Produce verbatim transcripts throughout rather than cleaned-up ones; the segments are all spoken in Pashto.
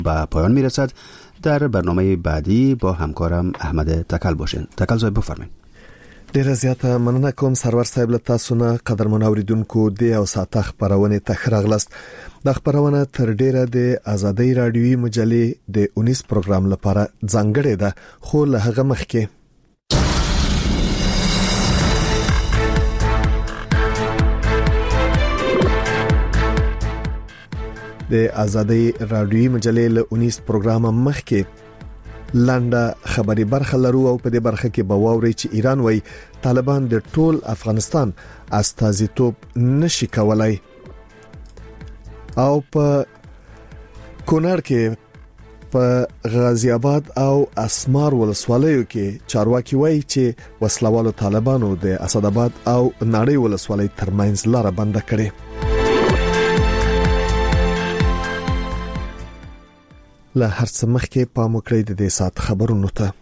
به پایان میرسد. در برنامه بعدی با همکارم احمد تکل باشین. تکل صاحب بفرمایید. ډیره زیاته مننه کوم سرور صاحب له تاسو نه. قدرمن اوریدونکو د او ساعت خبرونه تخراغلست. د خبرونه تر ډیره د آزادۍ رادیوي مجلې د اونیس پروګرام لپاره ځانګړې ده، خو له هغه مخکې د آزادۍ رادیوي مجلې له اونیس پروګرام مخکې لانډه خبري برخه لرو او په دې برخه کې به واوري چې ایران وایي طالبان د ټول افغانستان استازیتوب نشي کولای، او په کونړ کې په غازی آباد او اسمار ولسوالیو کې چارواکي وایي چې وسلوالو طالبانو د اسداباد او ناړۍ ولسوالۍ ترمنځ لار بند کړې. له هر څه مخکې پام وکړئ د دې سات خبرونو ته.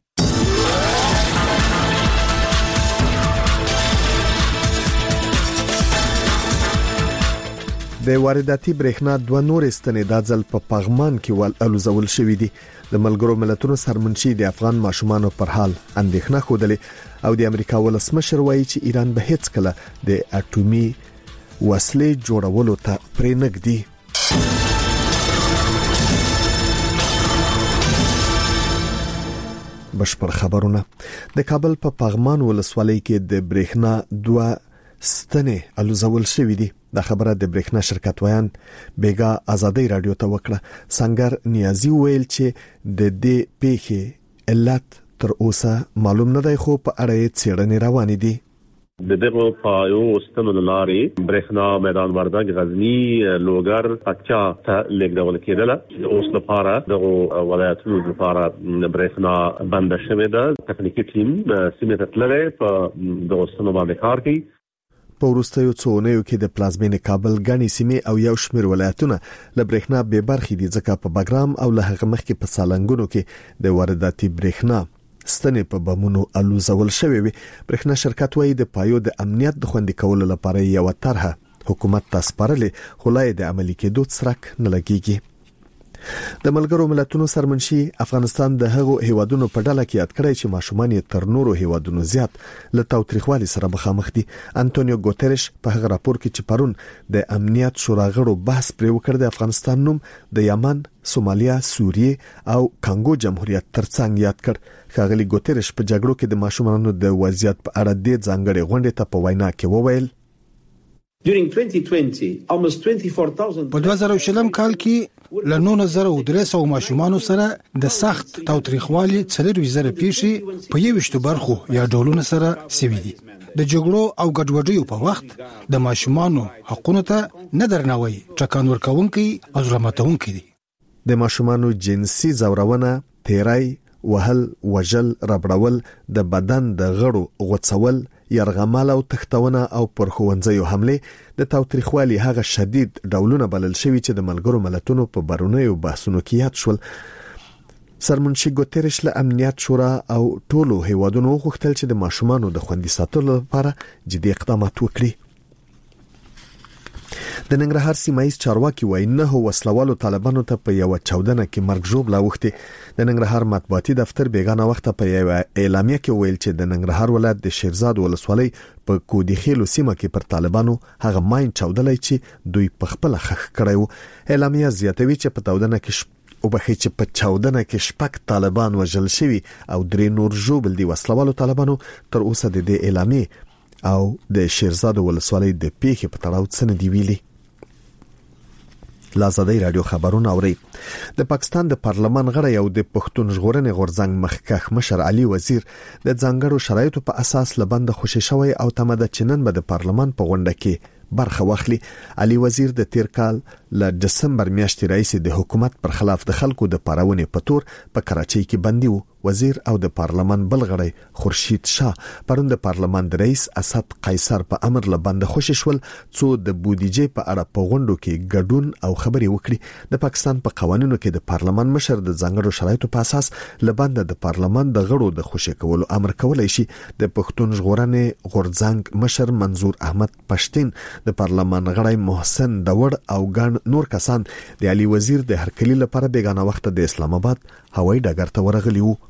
د وارداتي برېښنا دوه نور استنادات ځل په پغمان کې ول الوزول شوې دي. د ملګرو ملتونو سرمنشي د افغان ماشومانو پر حال اندېښنه خوده او د امریکا ولسمشر وایي چې ایران به هیڅ کله د اټومي وسلې جوړولو ته پرې نږدي. بشپړ خبرونه. د کابل په پغمان ولسوالۍ کې د برېښنا دوه ستنې الوزول شوې دي. دا خبره د برېښنا شرکت ویان بیګا آزادۍ رادیو ته وکړه. سنگر نیازی ویل چې د دې پیښې علت تر اوسه معلوم نه دی، خو په اړه یې څېړنې روانې دي. د دغه پایو ستنو لاري برېښنا میدان وردګ، غزنی، لوګر، پکچا ته لګول کېدل. اوس لپاره دغه ولایتونو لپاره برېښنا بند شوه ده. تخنیکی ټیم سیمه ته تللی په دغه ستنو باندې کار کوي. په وروستیو څو اونیو کې د پلازمینې کابل غني سیمه او یو شمېر ولایتونه له برېښنا بې برخې دي، ځکه په بګرام او له هغه مخکې په سالنګونو کې د وارداتي برېښنا ستنې په بمونو الوزول شوې وي. برېښنا شرکت وایي د پایو د امنیت د خوندي کولو لپاره یو طرحه حکومت ته سپارلې، خو لا یې د عملي کېدو څرک نه لګيږي. د ملګرو ملتونو سرمنشي افغانستان د هغو هیوادونو په ډله کې یاد کړی چې ماشومان یې تر نورو هیوادونو زیات له تاوتریخوالي سره مخامخ دي. انټونیو ګوتریش په هغه راپور کې چې پرون د امنیت شورا غړو بحث پرې وکړ د افغانستان نوم د یمن، سومالیا، سوریه او کانګو جمهوریت ترڅنګ یاد کړ. ښاغلي ګوتریش په جګړو کې د ماشومانو د وضعیت په اړه د ځانګړي غونډې ته په وینا کې وویل: په دوه زره شلم کال کې له نو نظر او درسو ماشومانو سره د سخت تاوتریخوالي څلور وزره پیښې په یوشتو برخو یا ډولونو سره سوي دي. د جګړو او ګډوډیو په وخت د ماشومانو حقونو ته نه درناوی ټکان ورکوونکي او ظلماتونکي دي. د ماشومانو جنسي زورونه، تیرای، وهل، وجل، ربړول، د بدن د غړو غوڅول، يرغمال او تختونه او پر خوندزيو حمله د تاوتریخوالي هغه شدید ډولونه بلل شوی چې د ملګرو ملتونو په برونیو بحثونو کې یاد شول. سرمنشي ګوتریش له امنیت شورا او ټولو هیوادونو غوښتل چې د ماشومانو د خوندي ساتلو لپاره جدي اقدامات وکړي. د ننګرهار سیمایي چارواکي وایي نه وسلوالو طالبانو ته په یو چاودنه کې مرګ ژوبله وخته. د ننګرهار مطبوعاتي دفتر بیگانه وخت په یو اعلامیه کې ویل چې د ننګرهار ولایت د شیرزاد ولسوالۍ په کودي خیلو سیمه کې پر طالبانو هغه ماین چاودلای چې دوی په خپل خخ کړیو. اعلامیه زیاتوي چې په چاودنه کې او بخې چې په چاودنه کې شپږ طالبان وژل شوي او درې نور ژوبل دي. وسلوالو طالبانو تر اوسه د دې اعلامیه او د شیرزاد ولسوالۍ د پیښې په تړاو څه نه دی ویلي. لازادۍ رادیو خبرونه اوري. د پاکستان د پارلمان غړی او د پښتون ژغورنې غورځنګ مخکښ مشر علي وزیر د ځانګړو شرایطو په اساس لبند خوشی شوی او تمه د چنن به د پارلمان په غونډه کې برخه واخلي. علي وزیر د تیر کال ل دسمبر میاشتې رئیس د حکومت پر خلاف د خلکو د پارونې په تور په کراچۍ کې بندي و وزیر او د پارلمان بل غړی خورشید شاه پرون د پارلمان د رئیس اسد قیصر په امر لبند خوشی شول څو د بودیجې په اړه په غونډو کې ګډون او خبري وکړي. د پاکستان په قوانینو کې د پارلمان مشر د ځانګړو شرایطو په اساس لبند د پارلمان د غړو د خوشی کولو امر کولای شي. د پښتون ژغورنې غورځنګ مشر منظور احمد پښتين د پارلمان غړی محسن داوړ او ګڼ نور کسان د علي وزیر د هرکلی لپاره بیگانه وخت د اسلام آباد هوایي ډګر ته ورغلي وو.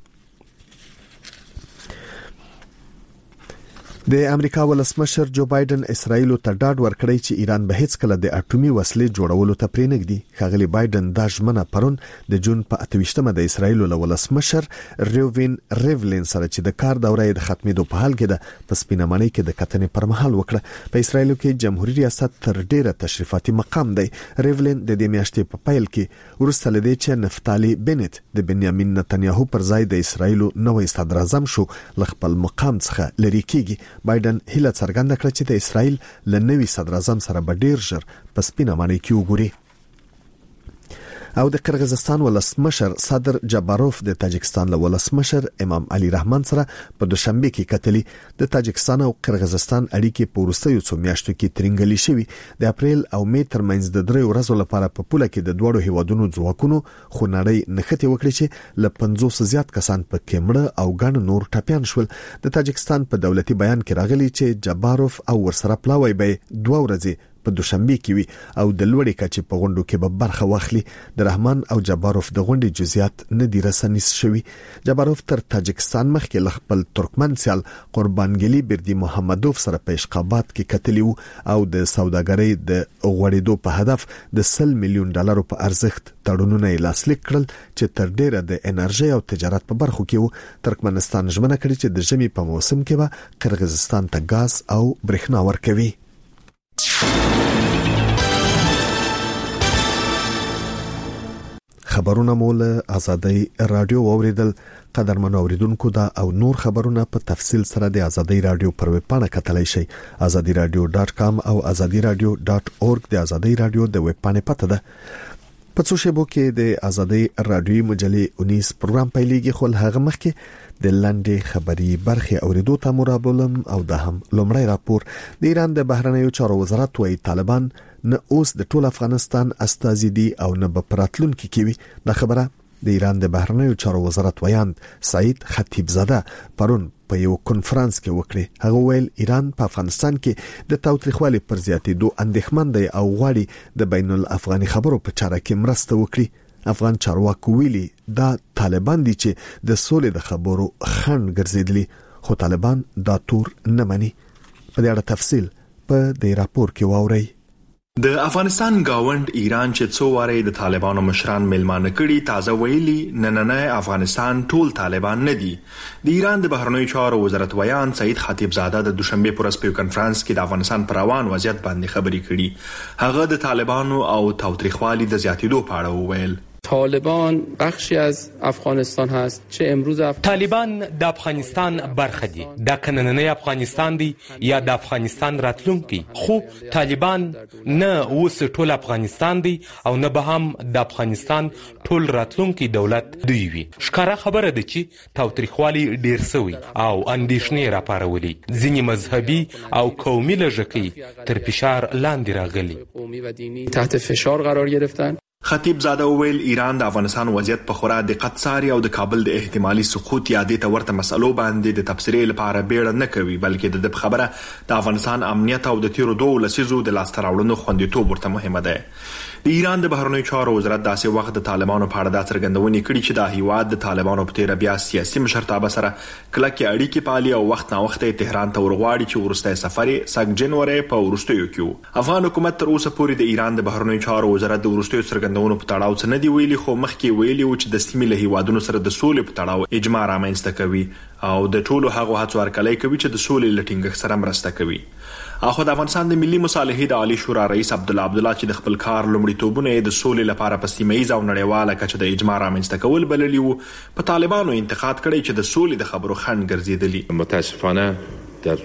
د امریکا ولسمشر جو بایدن اسرائیل ته ډاډ ورکړی چې ایران به هیڅ کله د اټومي وسلې جوړولو ته پرېنږدي. ښاغلي بایدن دا ژمنه پرون د جون په اتويشتمه د اسرائیل له ولسمشر ریوین ریولین سره چې د کار دوره د ختمېدو په حال کې ده په سپینمنۍ کې د کتنې پر مهال وکړه. په اسرائیل کې جمهوریت ریاست تر ډیره تشریفاتي مقام دی. ریولین د دې میاشتې په پیل کې ورسته لدی چې نفتالی بنت د بنیامین نتنیاهو پر ځای د اسرائیل نوې صدر اعظم شو لخپل مقام څخه لری کیږي. بایدن هیله څرګنده کړه چې د اسرائیل له نوي صدر اعظم سره به ډیر ژر په سپینه معنی کې وګوري. او د قرغیزستان ولسمشر صدر جباروف د تاجکستان له ولسمشر امام علي رحمان سره په دوشنبه کې کتلي. د تاجکستان او قرغیزستان اړیکې په وروستیو څو میاشتو کې ترنګلي شوي. د اپریل او می ترمنځ د درې ورځو لپاره په پوله کې د دوړو هیوادونو ځواکونو خو نړۍ نښتې وکړي چې له پنځوس زیات کسان په کېمړه او ګڼ نور ټاپیان شول. د تاجکستان په دولتي بیان کې راغلي چې جباروف او ورسره پلاوی به دوه ورځې په دوشنبه کې وي او د لوړې کچې په غونډو کې به برخه واخلي. د رحمان او جباروف د غونډې جزئیات نه دي رسنیس شوي. جباروف تر تاجکستان مخکې ل خپل ترکمن سیال قربانګلی بردی محمدوف سره په اشقابات کې کتلی وو او د سوداګرۍ د غوړېدو په هدف د سل میلیون ډالرو په ارزښت تړونونه لاسلیک کړل چې تر ډیره د انرژي او تجارت په برخو کې وو. ترکمنستان ژمنه کړې چې د ژمي په موسم کې به قرغیزستان ته غاز او برېښنا ورکوي. خبرونه مول ازادي رادیو اوریدل. قدرمن اوریدونکو دا او نور خبرونه په تفصیل سره د ازادي رادیو پر ویب پاڼه کتلای شئ azadi radio dot com او azadi radio dot org د ازادي رادیو د ویب پاڼې پته ده. په څو شیبو کې د ازادي رادیو مجلې انیس پروګرام پیلېږي خو هغه مخکې د لنډې خبري برخه اوریدو ته مرابلم او د هم لومړی راپور. د ایران د بهرنیو چارو وزارت وايي طالبان نه اوس د ټول افغانستان استازي دي او نه به پراتلون کې کیوي. دا خبره د ایران د بهرنیو چارو وزارت ویاند سعید خطیب زاده پرون په یو کنفرانس کې وکړي. هغه ویل ایران په افغانستان کې د تاوتریخوالي پر زیاتېدو اندېښمن دی او غواړي د بین الافغاني خبرو په چاره کې مرسته وکړي. افغان چارواکو ویلي دا طالبان دي چې د سولې د خبرو خنډ ګرځیدلي خو طالبان دا تور نه مني. په دې اړه تفصیل په دې راپور کې واورئ. د افغانستان گاوند ایران چې څو واره د طالبانو مشران ملمانه کړي تازه ویلي نننه افغانستان ټول طالبان نه دي. د ایران د بهرنیو چارو وزارت ویان سعید خطیب زاده د دوشنبه پر ورځ په کانفرنس کې د افغانستان پر روان وضعیت باندې خبري کړي. هغه د طالبانو او تاوتریخوالي د زیاتېدو په اړه وویل. طالبان بخشی از افغانستان هست چه امروز اف... طالبان د افغانستان برخه دي. د کنننی افغانستان دی یا د افغانستان راتلونکي خو طالبان نه اوس ټول افغانستان دی او نه به هم د افغانستان ټول راتلونکي دولت دی وي. ښکاره خبره ده چې تاوتریخوالي ډیر سوی او اندېښنې راپارولي. ځینې مذهبي او قومي لږکۍ تر فشار لاندې راغلي. قومي و دینی تحت فشار قرار گرفتن. خطیب زاده ویل ایران د افغانستان وضعیت په خورا دقت څاري او د کابل د احتمالي سقوط یا د تورته مسلو باندې د تفسیر لپاره بیړه نه کوي بلکې د خبره د افغانستان امنیت او د تیرو دوه لسیزو د لاستراوړنو خوندیتوب ورته مهمه ده. د ایران د بهرنیو چارو وزارت داسې وخت د طالبانو په اړه د څرګندونې کړې چې د هیواد د طالبانو په تیر بیا سیاسي مشرتابه سره کلکې اړیکې پالي او وخت نا وخت تهران ته ورغواړي چې ورسته سفر سګ جنوري په ورستیو کې افغان حکومت تر اوسه پورې د ایران د بهرنیو چارو وزارت د ورستیو څرګندونو په تړاو څه نه دی ویلي خو مخکې ویلي و چې د سیمې له هیوادونو سره د سولې په تړاو اجماع رامنځته کوي او د ټولو هغو هڅو هرکلی کوي چې د سولې لټینګښت سره مرسته کوي. اخو د افغانستان د ملي مصالحې د عالی شورا رئیس عبد الله عبد الله چې د خپل کار لومړیتوبونه د سولې لپاره په سیمه‌ایز او نړیواله کچه د اجماع رامنځته کول بللي وو په طالبانو انتقاد کړی چې د سولې د خبرو خنډ ګرځیدلی. متاسفانه در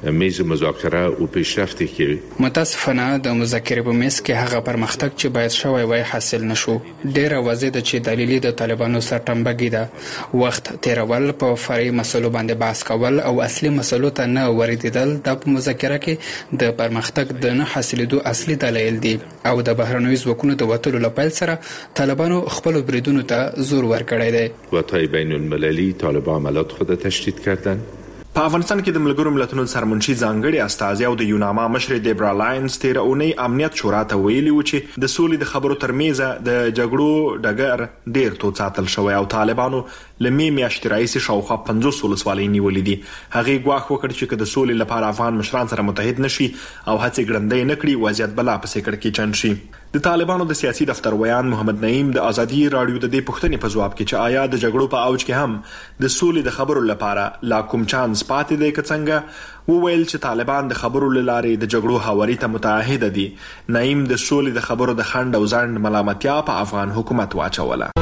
میز مذاکره او پیشرفتی کوي. متاسفانه د مذاکرې په میز کې هغه پرمختګ چې باید شوی وای حاصل نشو. ډیره واضح ده چې دلیل د طالبانو سرټمبګي ده. وخت تیرول په فرعي مسلو باندې بحث کول او اصلي مسلو ته نه ورېدل د مذاکره کې د پرمختګ د نه حاصلېدو اصلي دلایل دي او د بهرنیو ځواکونو د وټولو لپاره سره طالبانو خپل بریدونو ته زور ورکړی دی. وتای بین المللی طالبان عملیات خود تشدید کردن. په افغانستان کې د ملګرو ملتونو سرمنشي ځانګړي استازي او د یوناما مشر دیبرا لاینز تیر اونۍ امنیت شورا ته ویلي و چې د سولې د خبرو ترمنځ د جګړو ډګر ډیر تو ساتل شوی او طالبانو لمې میاشتې راځي شاوخوا پنځوس ولسوالۍ نیولې دي. هغه ګواښ وکړ چې د سولې لپاره افغان مشران سره متحد نشي او هڅې ګړندۍ نه کړي وضعیت بلا پسې کړکېچن شي. د طالبانو د سیاسي دفتر ویان محمد نعیم د ازادي رادیو د دې پوښتنې په جواب کې چې آیا د جګړو په اوج کې هم د سولې د خبرو لپاره لا کوم چانس پاتې دی که څنګه، وویل چې طالبان د خبرو لارې د جګړو هواري ته متعهد دي. نعیم د سولې د خبرو د خند او ځند ملامتیا په افغان حکومت واچوله.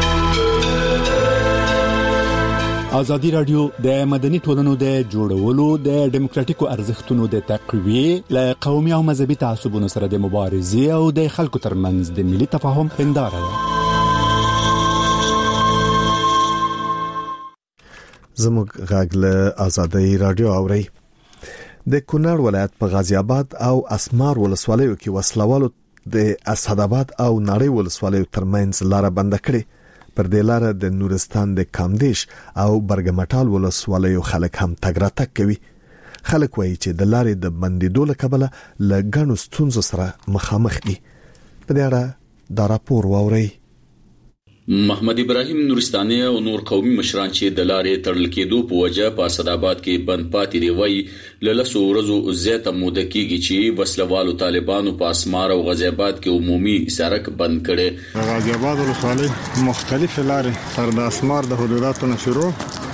ازادي رادیو د مدني ټولنو د جوړولو د ډیموکراتیکو ارزښتونو د تقویه له قومي او مذهبي تعصبونو سره د مبارزې او د خلکو ترمنځ د ملي تفاهم هنداره ده. زموږ غږ له ازادي رادیو اوري. د کونړ ولایت په غازی آباد او اسمار ولسوالیو کې وسلوالو د اسداباد او نړۍ ولسوالیو ترمنځ لار بند کړي. پر دې لار د نورستان د کامدیش او برګمټال ولسوالیو خلک هم تګ راتګ کوي. خلک وایي چې د لارې د بندیدو له کبله له ګڼو ستونزو سره مخامخ دي. په دې اړه دا راپور واورئ. محمد ابراهیم نورستاني او نور قومي مشران چې د لارې تړل کېدو په وجه په اسداباد کې بند پاتې دی وایي له لسو ورځو زیاته موده کېږي چې وسلوالو طالبانو په اسمار او غازی آباد کې عمومي سړک بند کړي. غازی آباد ولسوالۍ مختلف لارې تر د اسمار د حدوداتو نه شروع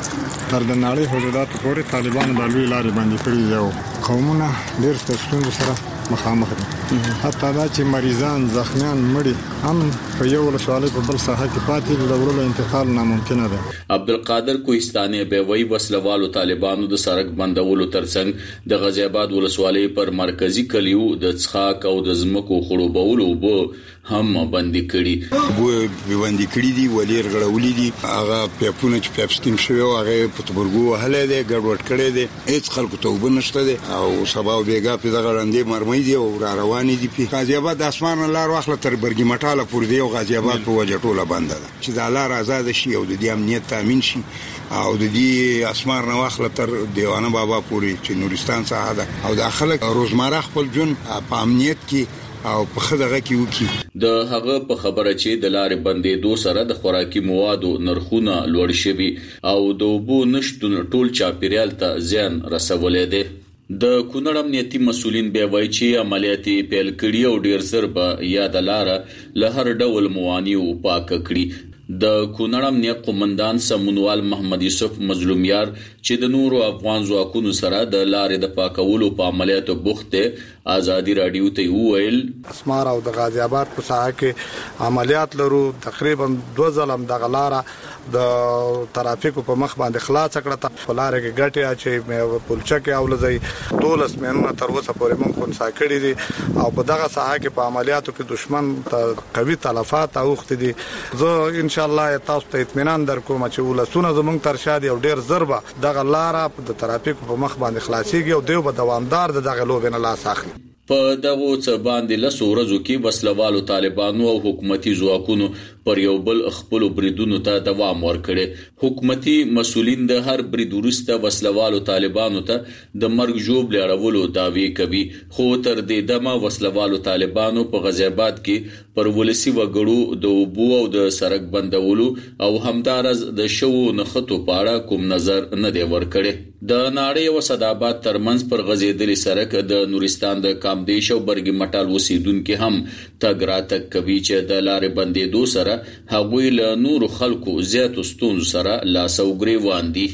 تر د نړۍ حدوداتو پورې طالبانو د لوی لارې باندې کړي دي او قومونه ډېر ستونزو سره مخامخ دي. حتی دا چې مریضان زخمیان مړي هم په یو ولسوالۍ په بل ساحه کې پاتې دي، د وړلو انتقال ناممکنه ده. عبدالقادر کوهستاني به وی وسلوالو طالبانو د سړک بندولو ترڅنګ د غازی آباد ولسوالۍ پر مرکزی کلیو د څخاک او د زمکو خړوبولو بو هم باندې کړي بو باندې کړي دي ولیر غړولې دي. هغه پیپونه چې پیپسټیم شوی هغه په تبرګو هله دي ګډوډ کړي دي. هیڅ خلکو ته وبنشته دي او سبا بیګا په دغه وړاندې مرمۍ دي او را روان دي. په غازی آباد د اسمان لار واخله تر برګی مټاله پور دی او غازی آباد په وجه ټوله بند ده چې د لار آزاد شي او د دې امنیت تامین شي او د دې اسمار نه واخله تر دیوانه بابا پورې چې نورستان څخه ده او د خلک روزمره خپل جون په امنیت کې او په خدغه کې وکي. د هغه په خبره چې د لارې بندې دو سره د خوراکي موادو نرخونه لوړ شوي او د اوبو نشټون ټول چاپیریال ته زیان رسولې ده. د کونړ امنیتي مسولین به وایي چې عملیات پیل کړي او ډیر زر به یاد لاره له هر ډول موانیو پاک کړي. د کونړ امنیت قومندان سمونوال محمد یوسف مظلومیار چې د نورو افغان ځواکونو سره د لارې د پاکولو په عملیاتو بوخت ازادي رادیو ته ویل اسمار او د غازی آباد په ساحه کې عملیات لرو. تقریبا دوه ځلم د غلاره د ترافیکو په مخ باندې خلاص کړه. په لارې کې ګټه چې مې پولچا کې اولځي دولس مېنونه تر اوسه پورې مونږ خنثی کړی دي او په دغه ساحه کې په عملیاتو کې دشمن ته قوي تلفات اوخت دي. زه ان شاء الله تاسو ته اطمینان درکوم چې ولسونه زمونږ تر شادي او ډیر ضربه دغه لاره د ترافیکو په مخ باندې خلاصيږي او دیو به دوامدار د دغه لوبې نه لاس اخلي. په دغه څه باندې لسو ورځو کې وسلوالو طالبانو او حکومتي ځواکونو پر یو بل خپل بریدونو ته دوام ورکړي. حکومتي مسولین د هر برید وروسته وسلوالو طالبانو ته د مرګ ژوب لړولو داوی کوي، خو تر دې دمه وسلوالو طالبانو په غازی آباد کې پر ولسی وګړو د اوبو او د سړک بندولو او همدارز د شو نخټو پاړه کوم نظر نه دی ورکړي. د ناړې او صداباد ترمنځ پر غزیدلې سړک د نورستان د کامدیش او برګی مټال وسیدونکو هم تګ راتګ کوي چې د لارې بندېدو سره هغوی له نورو خلکو زیاتو ستونزو سره لاس او ګریوان دي.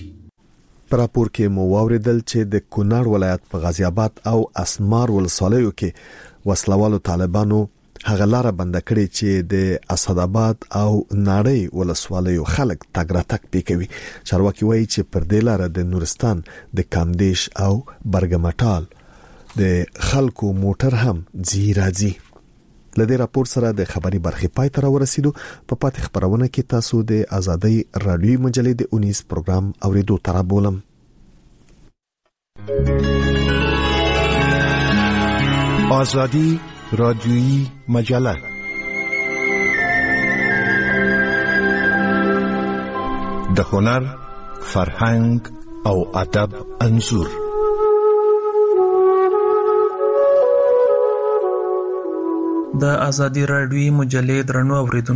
پر راپور کې مو واوریدل چې د کونړ ولایت په غازی آباد او اسمار ولسوالیو کې وسلوالو طالبانو هغه لار بند کړي چې د اسداباد او ناړۍ ولسوالیو خلک تګ راتګ پکوي. چارواکي وایي چې پر دې لار د نورستان د کامدیش او برګمټال د خلکو موټر هم ځي راځي. لدې راپور سره د خبري برخې پای ته ورسېدو. په پاتې خبرونه کې تاسو د آزادۍ رادیوي مجلې د اونیس پروګرام اوریدو تر بولم. آزادی رادیویی مجله د هنر، فرهنګ او ادب انځور. د آزادی رادیویی مجلې درنو اوریدونکو